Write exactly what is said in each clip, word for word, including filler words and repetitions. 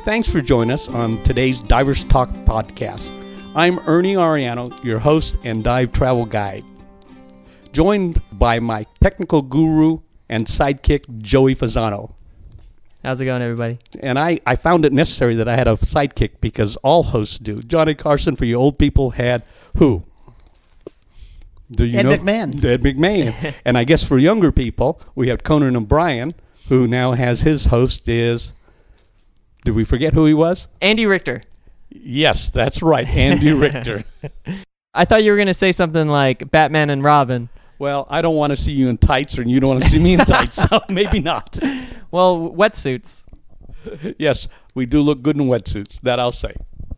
Thanks for joining us on today's Divers Talk podcast. I'm Ernie Ariano, your host and dive travel guide, joined by my technical guru and sidekick, Joey Fasano. How's it going, everybody? And I, I found it necessary that I had a sidekick because all hosts do. Johnny Carson, for you old people, had who? Do you Ed know? McMahon. Ed McMahon. And I guess for younger people, we have Conan O'Brien, who now has his host is, did we forget who he was? Andy Richter. Yes, that's right, Andy Richter. I thought you were going to say something like Batman and Robin. Well, I don't want to see you in tights, or you don't want to see me in tights, so maybe not. Well, wetsuits. Yes, we do look good in wetsuits, that I'll say.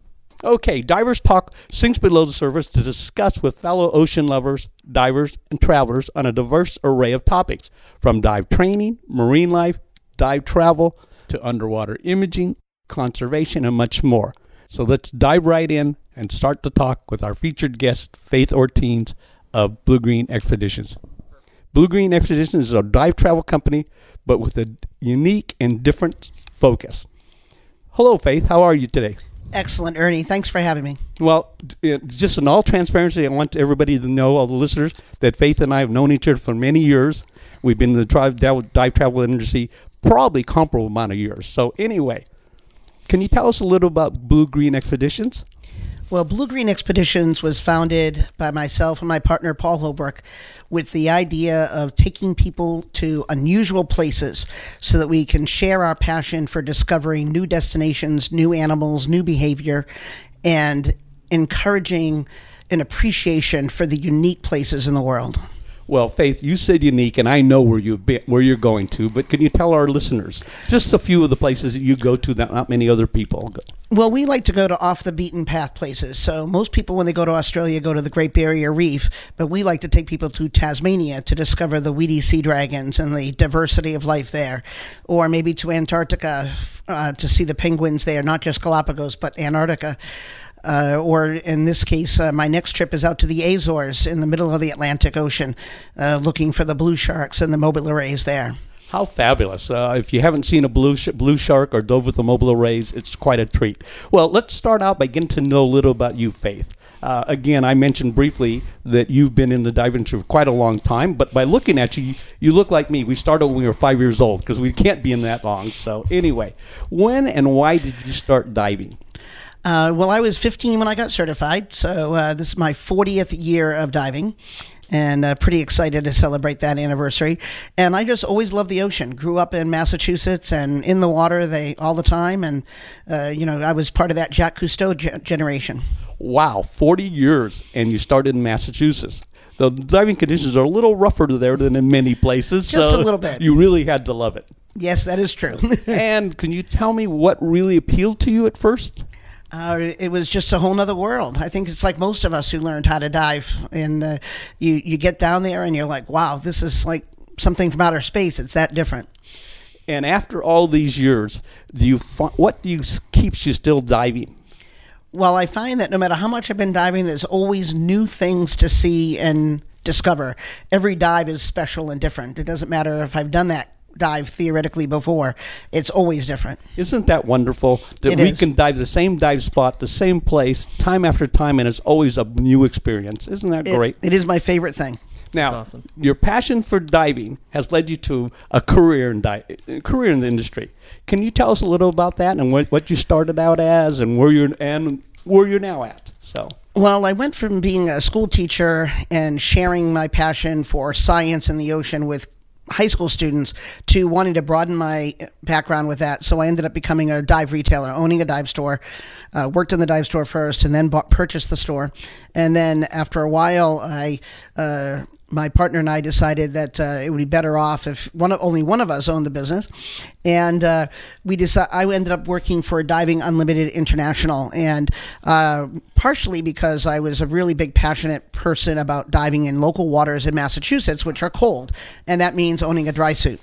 Okay, Divers Talk sinks below the surface to discuss with fellow ocean lovers, divers, and travelers on a diverse array of topics, from dive training, marine life, dive travel, to underwater imaging, conservation, and much more. So let's dive right in and start the talk with our featured guest, Faith Ortiz of Blue Green Expeditions. Blue Green Expeditions is a dive travel company, but with a unique and different focus. Hello, Faith. How are you today? Excellent, Ernie. Thanks for having me. Well, just in all transparency, I want everybody to know, all the listeners, that Faith and I have known each other for many years. We've been in the dive, dive travel industry probably comparable amount of years. So anyway, can you tell us a little about Blue Green Expeditions? Well, Blue Green Expeditions was founded by myself and my partner, Paul Holbrook, with the idea of taking people to unusual places so that we can share our passion for discovering new destinations, new animals, new behavior, and encouraging an appreciation for the unique places in the world. Well, Faith, you said unique, and I know where you where you're going to, but can you tell our listeners just a few of the places that you go to that not many other people go? Well, we like to go to off-the-beaten-path places. So most people, when they go to Australia, go to the Great Barrier Reef, but we like to take people to Tasmania to discover the weedy sea dragons and the diversity of life there, or maybe to Antarctica uh, to see the penguins there, not just Galapagos, but Antarctica. Uh, or in this case, uh, my next trip is out to the Azores in the middle of the Atlantic Ocean, uh, looking for the blue sharks and the mobile rays there. How fabulous. Uh, if you haven't seen a blue sh- blue shark or dove with the mobile rays, it's quite a treat. Well, let's start out by getting to know a little about you, Faith. Uh, again, I mentioned briefly that you've been in the dive industry for quite a long time, but by looking at you, you look like me. We started when we were five years old because we can't be in that long. So anyway, when and why did you start diving? Uh, well, I was fifteen when I got certified, so uh, this is my fortieth year of diving, and uh, pretty excited to celebrate that anniversary. And I just always loved the ocean. Grew up in Massachusetts and in the water they all the time, and uh, you know I was part of that Jacques Cousteau ge- generation. Wow, forty years, and you started in Massachusetts. The diving conditions are a little rougher there than in many places. Just so a little bit. You really had to love it. Yes, that is true. And can you tell me what really appealed to you at first? Uh, it was just a whole nother world. I think it's like most of us who learned how to dive. And uh, you, you get down there and you're like, wow, this is like something from outer space. It's that different. And after all these years, do you what do you keeps you still diving? Well, I find that no matter how much I've been diving, there's always new things to see and discover. Every dive is special and different. It doesn't matter if I've done that dive theoretically before. It's always different. Isn't that wonderful that It we is. can dive the same dive spot, the same place, time after time, and it's always a new experience? Isn't that It- great? It is my favorite thing. Now, That's awesome. your passion for diving has led you to a career in di- career in the industry. Can you tell us a little about that and what, what you started out as and where you're and where you're now at? So. Well, I went from being a school teacher and sharing my passion for science and the ocean with high school students to wanting to broaden my background with that. So I ended up becoming a dive retailer, owning a dive store, uh, worked in the dive store first and then bought, purchased the store. And then after a while, I, uh, my partner and I decided that uh, it would be better off if one of, only one of us owned the business. And uh, we decided, I ended up working for Diving Unlimited International, and uh, partially because I was a really big passionate person about diving in local waters in Massachusetts, which are cold, and that means owning a dry suit.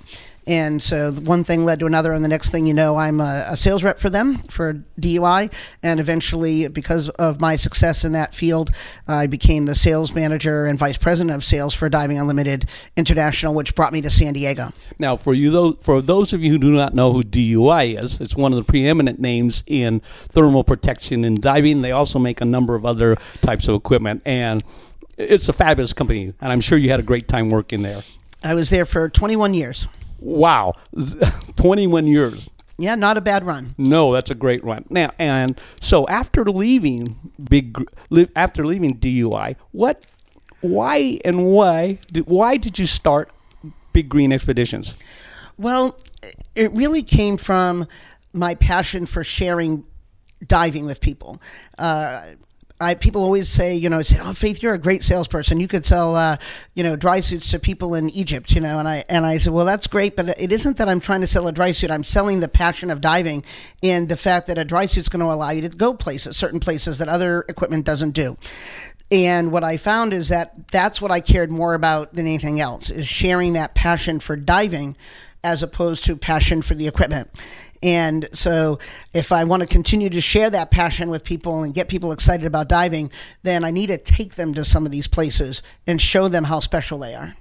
And so one thing led to another, and the next thing you know, I'm a, a sales rep for them for D U I. And eventually, because of my success in that field, I became the sales manager and vice president of sales for Diving Unlimited International, which brought me to San Diego. Now, for you, those, for those of you who do not know who D U I is, it's one of the preeminent names in thermal protection and diving. They also make a number of other types of equipment, and it's a fabulous company, and I'm sure you had a great time working there. I was there for twenty-one years. Wow, twenty-one years. Yeah, not a bad run. No, that's a great run. Now, and so after leaving big, after leaving D U I, what, why, and why, did, why did you start Big Green Expeditions? Well, it really came from my passion for sharing diving with people. Uh, I, people always say, you know, say, "Oh, Faith, you're a great salesperson. You could sell, uh, you know, dry suits to people in Egypt," you know. And I and I said, "Well, that's great, but it isn't that I'm trying to sell a dry suit. I'm selling the passion of diving and the fact that a dry suit's going to allow you to go places, certain places that other equipment doesn't do." And what I found is that that's what I cared more about than anything else, is sharing that passion for diving as opposed to passion for the equipment. And so if I want to continue to share that passion with people and get people excited about diving, then I need to take them to some of these places and show them how special they are.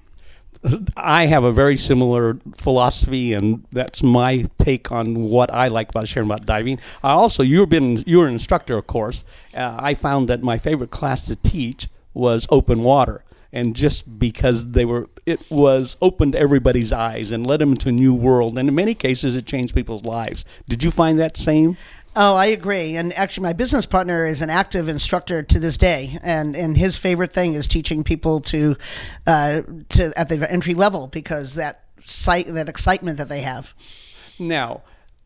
I have a very similar philosophy, and that's my take on what I like about sharing about diving. I also, you've been, you're an instructor, of course. Uh, I found that my favorite class to teach was open water. And just because they were, it was opened everybody's eyes and led them into a new world. And in many cases, it changed people's lives. Did you find that same? Oh, I agree. And actually, my business partner is an active instructor to this day, and, and his favorite thing is teaching people to, uh, to at the entry level, because that sight, that excitement that they have. Now,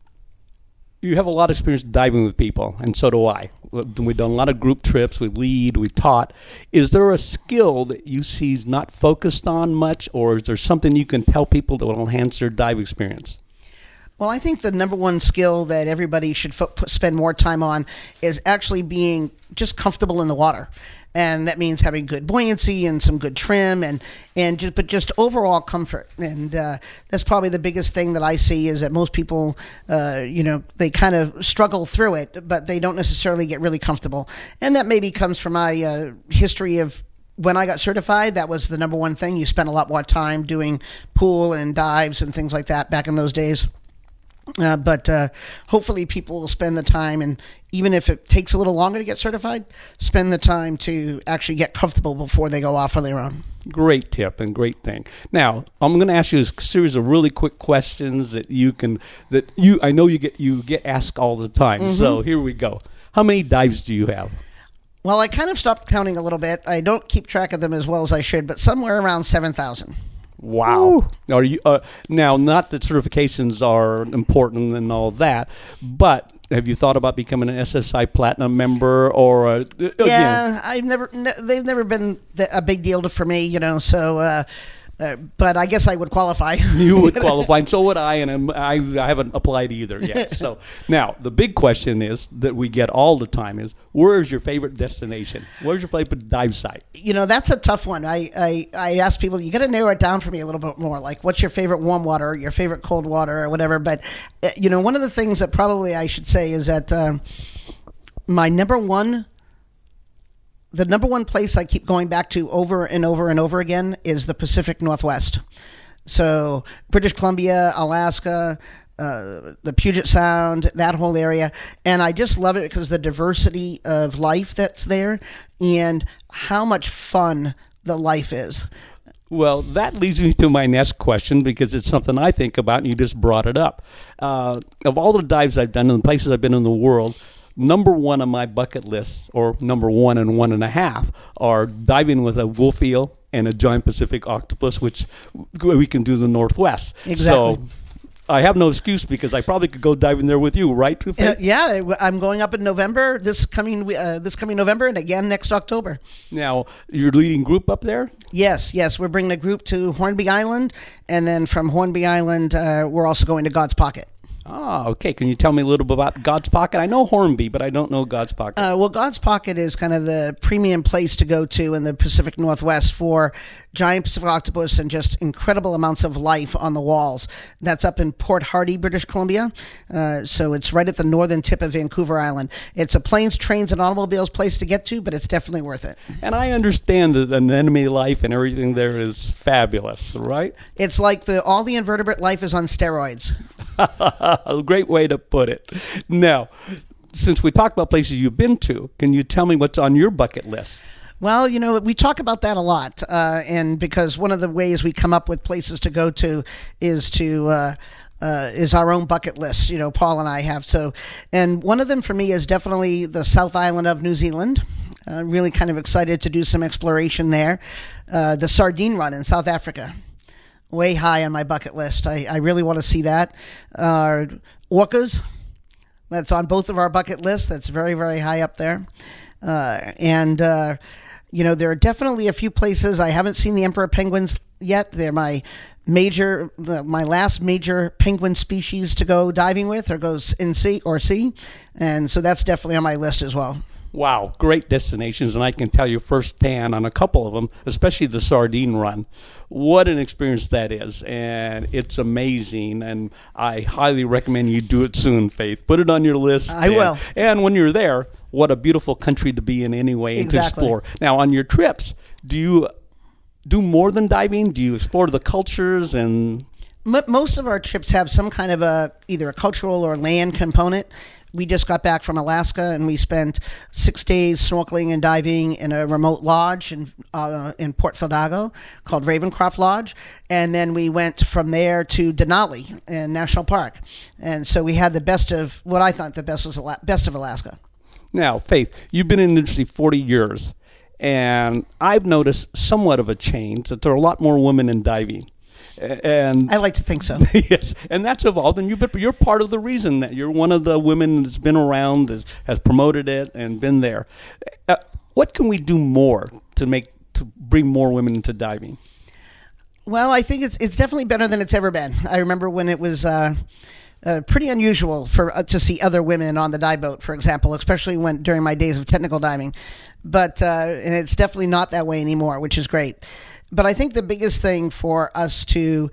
you have a lot of experience diving with people, and so do I. We've done a lot of group trips. We lead, we taught. Is there a skill that you see is not focused on much, or is there something you can tell people that will enhance their dive experience? Well, I think the number one skill that everybody should fo- spend more time on is actually being just comfortable in the water. And that means having good buoyancy and some good trim, and, and just, but just overall comfort. And uh, that's probably the biggest thing that I see, is that most people, uh, you know, they kind of struggle through it, but they don't necessarily get really comfortable. And that maybe comes from my uh, history of when I got certified. That was the number one thing. You spent a lot more time doing pool and dives and things like that back in those days. Uh, but uh, hopefully people will spend the time, and even if it takes a little longer to get certified, spend the time to actually get comfortable before they go off on their own. Great tip and great thing. Now, I'm going to ask you a series of really quick questions that you can, that you, I know you get you get asked all the time. Mm-hmm. So here we go. How many dives do you have? Well, I kind of stopped counting a little bit. I don't keep track of them as well as I should, but somewhere around seven thousand. Wow. Ooh. Are you uh, now, not that certifications are important and all that, but have you thought about becoming an S S I Platinum member, or uh, again? Yeah, I've never ne- they've never been a big deal to, for me, you know, so uh, uh, but I guess I would qualify. You would qualify, and so would I, and I'm, I, I haven't applied either yet. So now the big question is that we get all the time is, where is your favorite destination? Where's your favorite dive site? You know, that's a tough one. I, I, I ask people, you got to narrow it down for me a little bit more. Like, what's your favorite warm water, your favorite cold water, or whatever. But, uh, you know, one of the things that probably I should say is that uh, my number one, the number one place I keep going back to over and over and over again is the Pacific Northwest. So British Columbia, Alaska, Uh, the Puget Sound, that whole area. And I just love it because the diversity of life that's there and how much fun the life is. Well, that leads me to my next question, because it's something I think about, and you just brought it up. Uh, of all the dives I've done in the places I've been in the world, number one on my bucket list, or number one and one and a half, are diving with a wolf eel and a giant Pacific octopus, which we can do in the Northwest. Exactly. So I have no excuse, because I probably could go diving there with you, right? Uh, yeah, I'm going up in November, this coming uh, this coming November, and again next October. Now, you're leading group up there? Yes, yes. We're bringing a group to Hornby Island, and then from Hornby Island, uh, we're also going to God's Pocket. Ah, okay. Can you tell me a little bit about God's Pocket? I know Hornby, but I don't know God's Pocket. Uh, well, God's Pocket is kind of the premium place to go to in the Pacific Northwest for giant Pacific octopus and just incredible amounts of life on the walls. That's up in Port Hardy, British Columbia. Uh, so it's right at the northern tip of Vancouver Island. It's a planes, trains, and automobiles place to get to, but it's definitely worth it. And I understand that the anemone life and everything there is fabulous, right? It's like the all the invertebrate life is on steroids. A great way to put it. Now, since we talked about places you've been to, can you tell me what's on your bucket list? Well, you know, we talk about that a lot, uh, and because one of the ways we come up with places to go to is to uh, uh, is our own bucket list. You know, Paul and I have so, and one of them for me is definitely the South Island of New Zealand. Uh, really kind of excited to do some exploration there. Uh, the Sardine Run in South Africa. Way high on my bucket list. I, I really want to see that. Uh, orcas, that's on both of our bucket lists. That's very, very high up there. Uh, and, uh, you know, there are definitely a few places. I haven't seen the emperor penguins yet. They're my major, my last major penguin species to go diving with or go in sea or see. And so that's definitely on my list as well. Wow, great destinations, and I can tell you firsthand on a couple of them, especially the Sardine Run, what an experience that is, and it's amazing, and I highly recommend you do it soon, Faith. Put it on your list. I and, will. And when you're there, what a beautiful country to be in anyway and Exactly. to explore. Now, on your trips, do you do more than diving? Do you explore the cultures and... Most of our trips have some kind of a either a cultural or land component. We just got back from Alaska, and we spent six days snorkeling and diving in a remote lodge in uh, in Port Fildago called Ravencroft Lodge, and then we went from there to Denali in National Park, and so we had the best of what I thought the best was Ala- best of Alaska. Now, Faith, you've been in the industry forty years, and I've noticed somewhat of a change that there are a lot more women in diving. And I like to think so. Yes, and that's evolved, and you, but you're part of the reason that you're one of the women that's been around, that has promoted it, and been there. Uh, what can we do more to make to bring more women into diving? Well, I think it's it's definitely better than it's ever been. I remember when it was uh, uh, pretty unusual for uh, to see other women on the dive boat, for example, especially when during my days of technical diving. But uh, and it's definitely not that way anymore, which is great. But I think the biggest thing for us to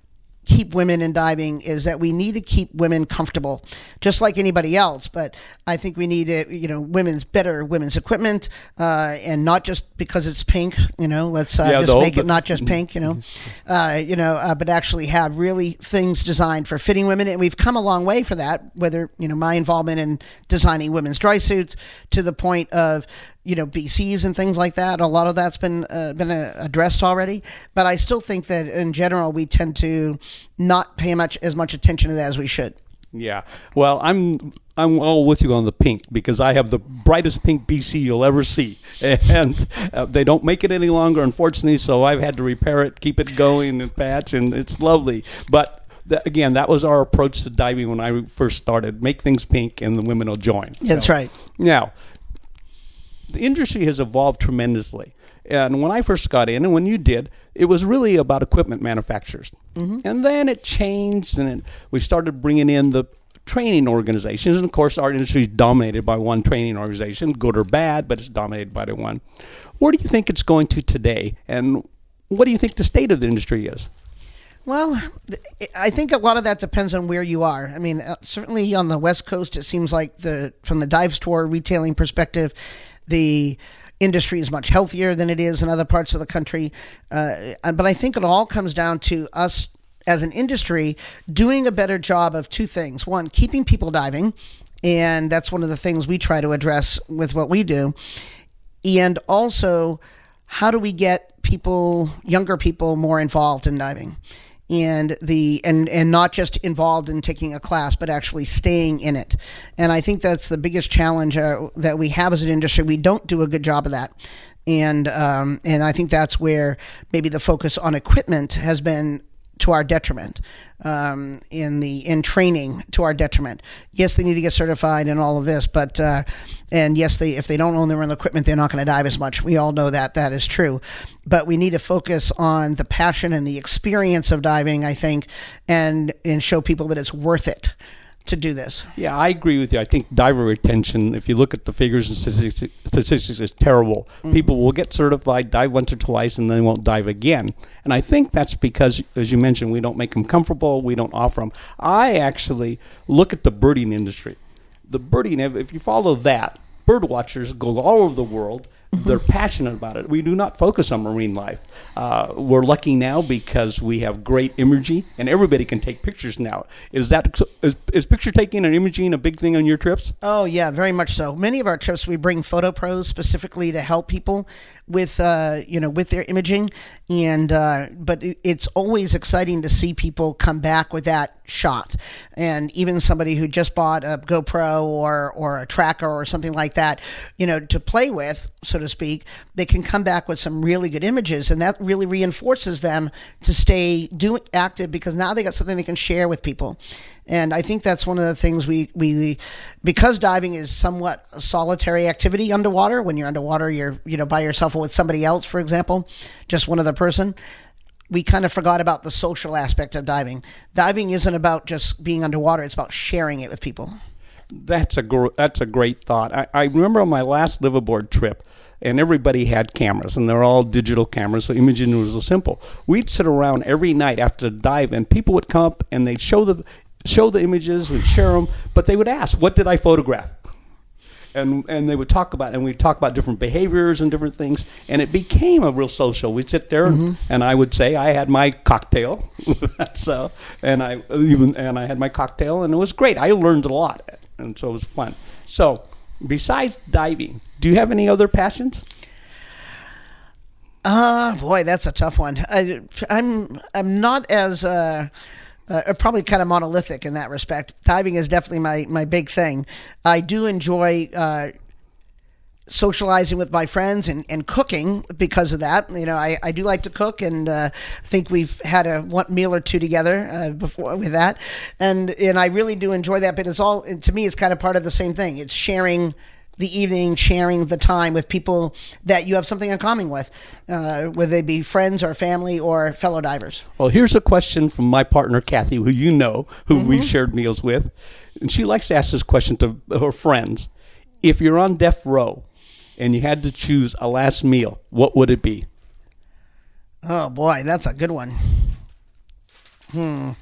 keep women in diving is that we need to keep women comfortable, just like anybody else. But I think we need to, you know, women's better women's equipment, uh, and not just because it's pink. You know, let's uh, Yeah, just the make whole- it not just pink. You know, uh, you know, uh, but actually have really things designed for fitting women. And we've come a long way for that. Whether you know my involvement in designing women's dry suits to the point of you know, B Cs and things like that. A lot of that's been uh, been uh, addressed already. But I still think that in general we tend to not pay much as much attention to that as we should. Yeah. Well, I'm I'm all with you on the pink because I have the brightest pink B C you'll ever see, and uh, they don't make it any longer, unfortunately. So I've had to repair it, keep it going, and patch, and it's lovely. But th- again, that was our approach to diving when I first started: make things pink, and the women will join. That's So, right. Now, the industry has evolved tremendously. And when I first got in, and when you did, it was really about equipment manufacturers. Mm-hmm. And then it changed, and it, we started bringing in the training organizations. And, of course, our industry is dominated by one training organization, good or bad, but it's dominated by the one. Where do you think it's going to today? And what do you think the state of the industry is? Well, th- I think a lot of that depends on where you are. I mean, uh, certainly on the West Coast, it seems like the from the dive store retailing perspective, the industry is much healthier than it is in other parts of the country. Uh, but I think it all comes down to us as an industry doing a better job of two things. One, keeping people diving, and that's one of the things we try to address with what we do. And also, how do we get people, younger people, more involved in diving? And the and, and not just involved in taking a class, but actually staying in it. And I think that's the biggest challenge uh, that we have as an industry. We don't do a good job of that. And um, and I think that's where maybe the focus on equipment has been to our detriment, um, in the in training to our detriment. Yes, they need to get certified and all of this, but uh, and yes, they if they don't own their own equipment, they're not going to dive as much. We all know that that is true, but we need to focus on the passion and the experience of diving, I think, and and show people that it's worth it. to do this. Yeah, I agree with you. I think diver retention, if you look at the figures and statistics, statistics is terrible. Mm-hmm. People will get certified, dive once or twice, and then they won't dive again. And I think that's because, as you mentioned, we don't make them comfortable. We don't offer them. I actually look at the birding industry. The birding, if you follow that, bird watchers go all over the world. They're passionate about it. We do not focus on marine life. Uh, we're lucky now because we have great imagery, and everybody can take pictures now. Is that is, is picture taking and imaging a big thing on your trips? Oh yeah, very much so. Many of our trips we bring photo pros specifically to help people with uh, you know with their imaging, and uh, but it, it's always exciting to see people come back with that shot, and even somebody who just bought a GoPro or or a tracker or something like that, you know, to play with, so to speak, they can come back with some really good images, and that really reinforces them to stay doing active because now they got something they can share with people. And I think that's one of the things we, we because diving is somewhat a solitary activity underwater. When you're underwater, you're you know by yourself or with somebody else, for example, just one other person. We kind of forgot about the social aspect of diving. Diving isn't about just being underwater; it's about sharing it with people. That's a gr- that's a great thought. I, I remember on my last liveaboard trip, and everybody had cameras, and they're all digital cameras, so imaging was simple. We'd sit around every night after the dive, and people would come up and they'd show the show the images, we'd share them, but they would ask, "What did I photograph?" And and they would talk about, and we'd talk about different behaviors and different things, and it became a real social. We'd sit there, mm-hmm. and I would say I had my cocktail, so and I even and I had my cocktail, and it was great. I learned a lot, and so it was fun. So, besides diving, do you have any other passions? Uh, boy, that's a tough one. I, I'm I'm not as uh, uh, probably kind of monolithic in that respect. Diving is definitely my, my big thing. I do enjoy uh, socializing with my friends and, and cooking because of that. You know, I, I do like to cook, and uh, I think we've had a one meal or two together uh, before with that, and and I really do enjoy that. But it's all, to me, it's kind of part of the same thing. It's sharing the evening, sharing the time with people that you have something in common with, uh, whether they be friends or family or fellow divers. Well, here's a question from my partner, Kathy, who you know, who mm-hmm. we've shared meals with. And she likes to ask this question to her friends. If you're on death row and you had to choose a last meal, what would it be? Oh, boy, that's a good one. Hmm.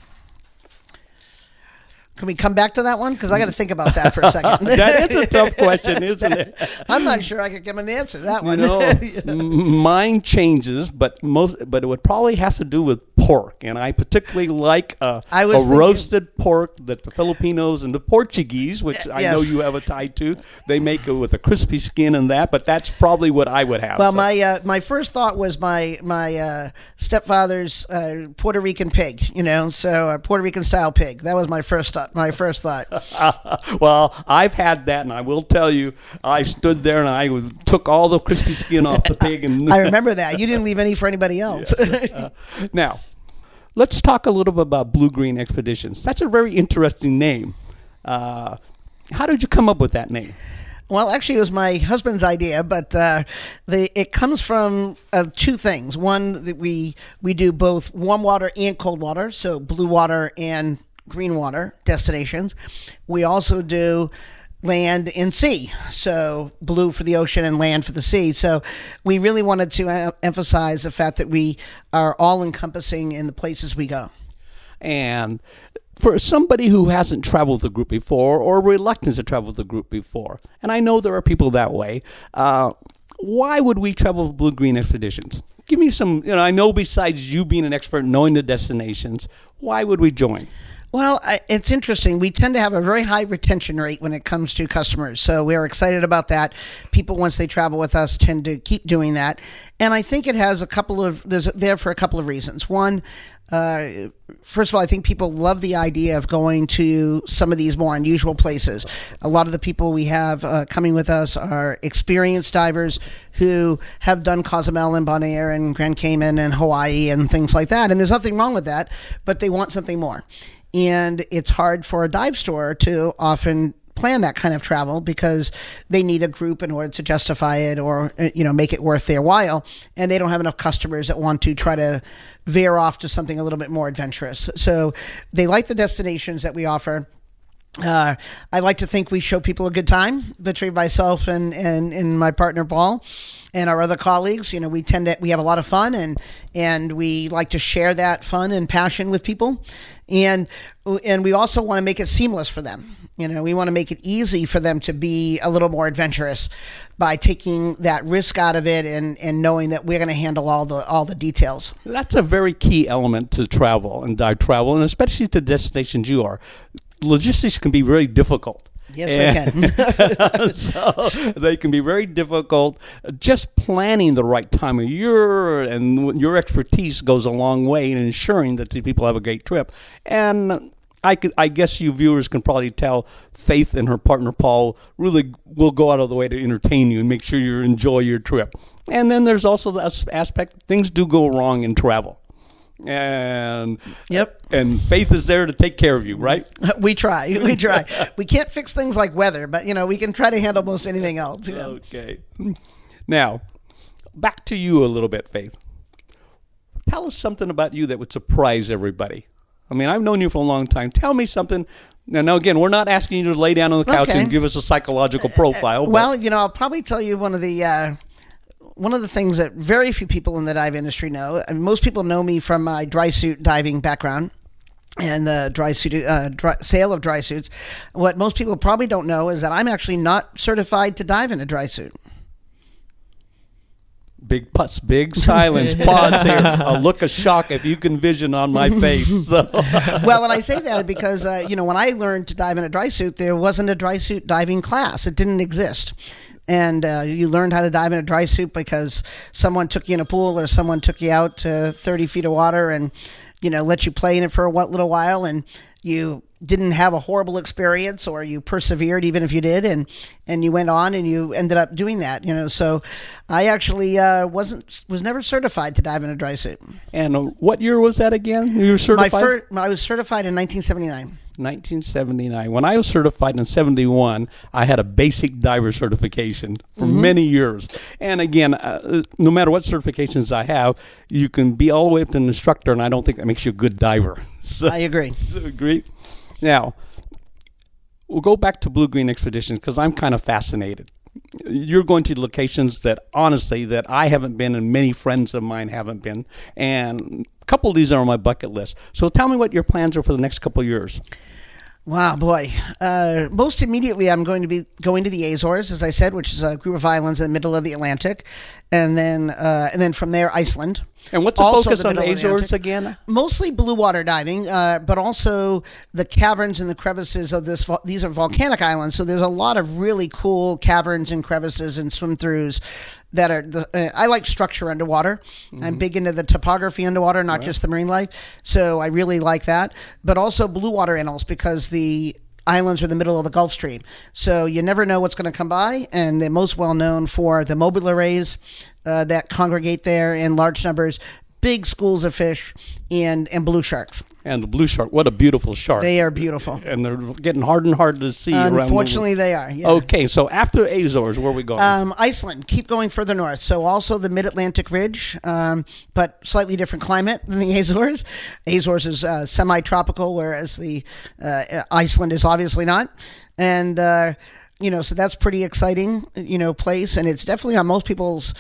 Can we come back to that one? Because I got to think about that for a second. That is a tough question, isn't it? I'm not sure I could give an answer to that one. You know, you know? Mine changes, but most, but it would probably have to do with pork, and I particularly like uh, a thinking, roasted pork that the Filipinos and the Portuguese, which uh, I yes. know you have a tie to, they make it with a crispy skin and that. But that's probably what I would have. Well, so. my uh, my first thought was my my uh, stepfather's uh, Puerto Rican pig. You know, so a Puerto Rican style pig. That was my first thought. My first thought. Well, I've had that, and I will tell you, I stood there and I took all the crispy skin off the pig. And I remember that. You didn't leave any for anybody else. Yes. Uh, now, let's talk a little bit about Blue Green Expeditions. That's a very interesting name. Uh, how did you come up with that name? Well, actually, it was my husband's idea, but uh, the, it comes from uh, two things. One, that we we do both warm water and cold water, so blue water and green water destinations. We also do land and sea, so blue for the ocean and land for the sea. So we really wanted to uh, emphasize the fact that we are all encompassing in the places we go. And for somebody who hasn't traveled with a group before or reluctant to travel with a group before, and I know there are people that way, uh, why would we travel with Blue Green Expeditions? Give me some, you know, I know besides you being an expert, knowing the destinations, why would we join? Well, I, it's interesting. We tend to have a very high retention rate when it comes to customers. So we're excited about that. People, once they travel with us, tend to keep doing that. And I think it has a couple of, there's there for a couple of reasons. One, uh, first of all, I think people love the idea of going to some of these more unusual places. A lot of the people we have uh, coming with us are experienced divers who have done Cozumel and Bonaire and Grand Cayman and Hawaii and things like that. And there's nothing wrong with that, but they want something more. And it's hard for a dive store to often plan that kind of travel because they need a group in order to justify it or, you know, make it worth their while. And they don't have enough customers that want to try to veer off to something a little bit more adventurous. So they like the destinations that we offer. Uh, I like to think we show people a good time between myself and, and, and my partner Paul and our other colleagues. You know, we tend to we have a lot of fun, and and we like to share that fun and passion with people, and and we also want to make it seamless for them. You know, we want to make it easy for them to be a little more adventurous by taking that risk out of it and, and knowing that we're going to handle all the all the details. That's a very key element to travel and dive travel, and especially to destinations you are. Logistics can be very difficult. Yes, they can. So they can be very difficult. Just planning the right time of year and your expertise goes a long way in ensuring that the people have a great trip. And I could, I guess you viewers can probably tell Faith and her partner Paul really will go out of the way to entertain you and make sure you enjoy your trip. And then there's also the aspect, things do go wrong in travel. And yep, and Faith is there to take care of you, right? We try, we try. We can't fix things like weather, but you know we can try to handle most anything else. You know? Okay. Now, back to you a little bit, Faith. Tell us something about you that would surprise everybody. I mean, I've known you for a long time. Tell me something. Now, now again, we're not asking you to lay down on the couch okay. and give us a psychological profile. Uh, well, you know, I'll probably tell you one of the. Uh, One of the things that very few people in the dive industry know, I mean, most people know me from my dry suit diving background and the dry suit uh, dry, sale of dry suits. What most people probably don't know is that I'm actually not certified to dive in a dry suit. Big putts, big silence, pause here. A look of shock, if you can vision on my face. So. Well, and I say that because, uh, you know, when I learned to dive in a dry suit, there wasn't a dry suit diving class. It didn't exist. And uh, you learned how to dive in a dry suit because someone took you in a pool or someone took you out to thirty feet of water and, you know, let you play in it for a little while, and you didn't have a horrible experience, or you persevered even if you did, and, and you went on and you ended up doing that, you know. So I actually uh, wasn't was never certified to dive in a dry suit. And uh, what year was that again? You were certified? My first, I was certified in nineteen seventy-nine. nineteen seventy-nine. When I was certified in seventy-one, I had a basic diver certification for mm-hmm. many years. And again, uh, no matter what certifications I have, you can be all the way up to an instructor, and I don't think that makes you a good diver. So, I agree. So agree. Now, we'll go back to Blue Green Expeditions because I'm kind of fascinated. You're going to locations that, honestly, that I haven't been and many friends of mine haven't been. And a couple of these are on my bucket list. So tell me what your plans are for the next couple of years. Wow, boy. Uh, most immediately, I'm going to be going to the Azores, as I said, which is a group of islands in the middle of the Atlantic. And then uh, and then from there, Iceland. And what's the Also focus the on the middle of the Azores Atlantic. again? Mostly blue water diving, uh, but also the caverns and the crevices of this. Vol- these are volcanic islands, so there's a lot of really cool caverns and crevices and swim-throughs that are. The, uh, I like structure underwater. Mm-hmm. I'm big into the topography underwater, not right. just the marine life. So I really like that, but also blue water animals because the islands are in the middle of the Gulf Stream. So you never know what's going to come by, and they're most well known for the mobile rays uh, that congregate there in large numbers, big schools of fish, and, and blue sharks. And the blue shark, what a beautiful shark. They are beautiful. And they're getting harder and harder to see around the Unfortunately, they are. Yeah. Okay, so after Azores, where are we going? Um, Iceland. Keep going further north. So also the Mid-Atlantic Ridge, um, but slightly different climate than the Azores. Azores is uh, semi-tropical, whereas the uh, Iceland is obviously not. And, uh, you know, so that's pretty exciting, you know, place. And it's definitely on most people's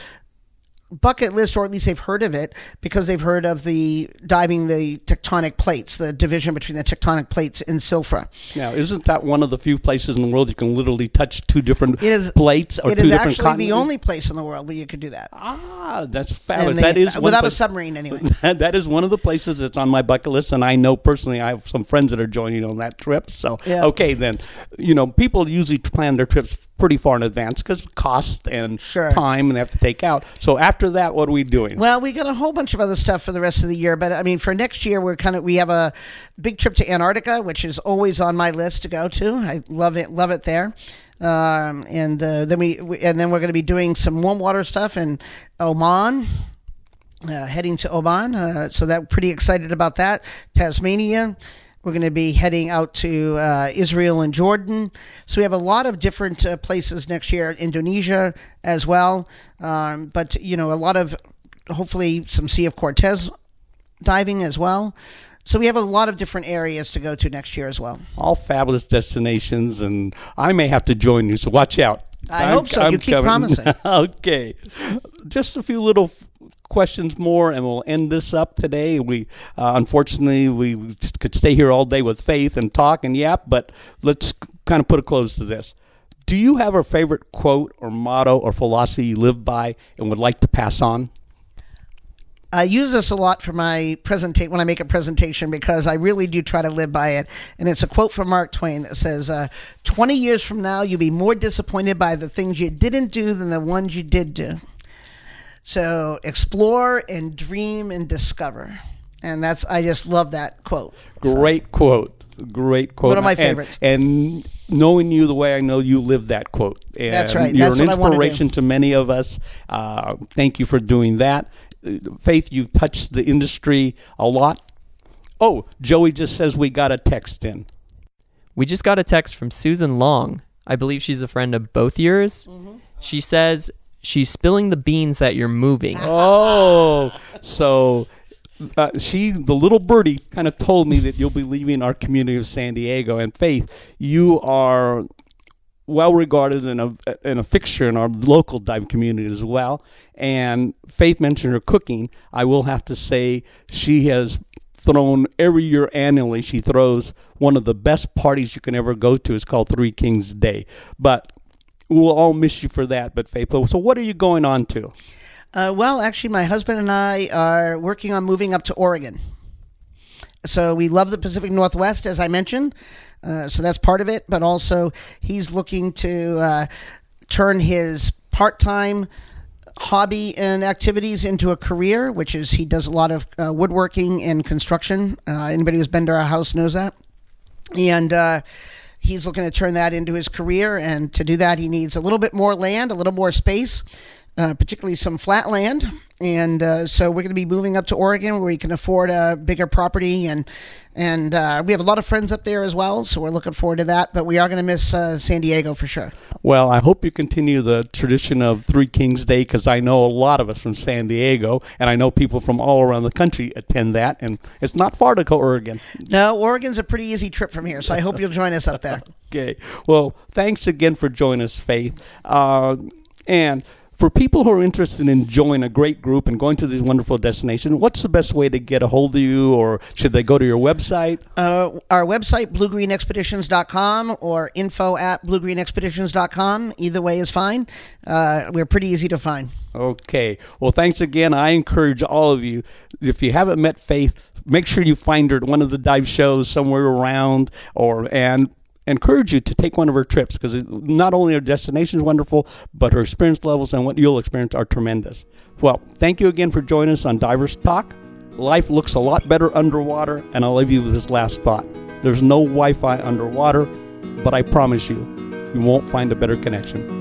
bucket list, or at least they've heard of it because they've heard of the diving the tectonic plates, the division between the tectonic plates in Silfra. Now, isn't that one of the few places in the world you can literally touch two different it is, plates or it two is different actually continents? The only place in the world where you could do that. Ah, that's fabulous. They, that is without place, a submarine, anyway. That is one of the places that's on my bucket list, and I know personally I have some friends that are joining on that trip. So, yeah. Okay, then, you know, people usually plan their trips pretty far in advance because cost and sure. time and they have to take out. So after that, what are we doing? Well, we got a whole bunch of other stuff for the rest of the year, but I mean, for next year, we're kind of we have a big trip to Antarctica, which is always on my list to go to. I love it, love it there. Um, and uh, then we, we and then we're going to be doing some warm water stuff in Oman. Uh, heading to Oman, uh, so that pretty excited about that. Tasmania. We're going to be heading out to uh, Israel and Jordan. So we have a lot of different uh, places next year. Indonesia as well. Um, but, you know, a lot of, hopefully, some Sea of Cortez diving as well. So we have a lot of different areas to go to next year as well. All fabulous destinations, and I may have to join you, so watch out. I I'm- hope so. I'm You keep coming. promising. Okay. Just a few little f- questions more, and we'll end this up today. We uh, unfortunately we just could stay here all day with Faith and talk and yap, but let's kind of put a close to this. Do you have a favorite quote or motto or philosophy you live by and would like to pass on? I use this a lot for my presentation when I make a presentation because I really do try to live by it. And it's a quote from Mark Twain that says, uh, twenty years from now, you'll be more disappointed by the things you didn't do than the ones you did do. So explore and dream and discover. And that's, I just love that quote. Great quote. Great quote. One of my And- favorites. And, knowing you the way I know you live that quote. And That's right. You're That's an what I wanna do. inspiration to many of us. Uh, thank you for doing that. Uh, Faith, you've touched the industry a lot. Oh, Joey just says we got a text in. We just got a text from Susan Long. I believe she's a friend of both yours. Mm-hmm. She says she's spilling the beans that you're moving. Oh, so uh, she, the little birdie, kind of told me that you'll be leaving our community of San Diego. And Faith, you are well regarded and a, and a fixture in our local dive community as well. And Faith mentioned her cooking. I will have to say she has thrown every year annually. She throws one of the best parties you can ever go to. It's called Three Kings Day. But we'll all miss you for that. But Faith, so what are you going on to? Uh, well, actually, my husband and I are working on moving up to Oregon. So we love the Pacific Northwest, as I mentioned. Uh, so that's part of it. But also, he's looking to uh, turn his part-time hobby and activities into a career, which is he does a lot of uh, woodworking and construction. Uh, anybody who's been to our house knows that. And uh, he's looking to turn that into his career. And to do that, he needs a little bit more land, a little more space. Uh, particularly some flat land, and uh, so we're going to be moving up to Oregon where we can afford a bigger property, and and uh, we have a lot of friends up there as well, so we're looking forward to that. But we are going to miss uh, San Diego for sure. Well, I hope you continue the tradition of Three Kings Day, because I know a lot of us from San Diego, and I know people from all around the country attend that, and it's not far to go Oregon. No, Oregon's a pretty easy trip from here, so I hope you'll join us up there. Okay. Well, thanks again for joining us, Faith. Uh, and for people who are interested in joining a great group and going to these wonderful destinations, what's the best way to get a hold of you, or should they go to your website? Uh, our website, blue green expeditions dot com, or info at blue green expeditions dot com. Either way is fine. Uh, we're pretty easy to find. Okay. Well, thanks again. I encourage all of you, if you haven't met Faith, make sure you find her at one of the dive shows somewhere around, or and encourage you to take one of her trips, because not only are destinations wonderful, but her experience levels and what you'll experience are tremendous. Well, thank you again for joining us on Divers Talk. Life looks a lot better underwater, and I'll leave you with this last thought. There's no Wi-Fi underwater, but I promise you, you won't find a better connection.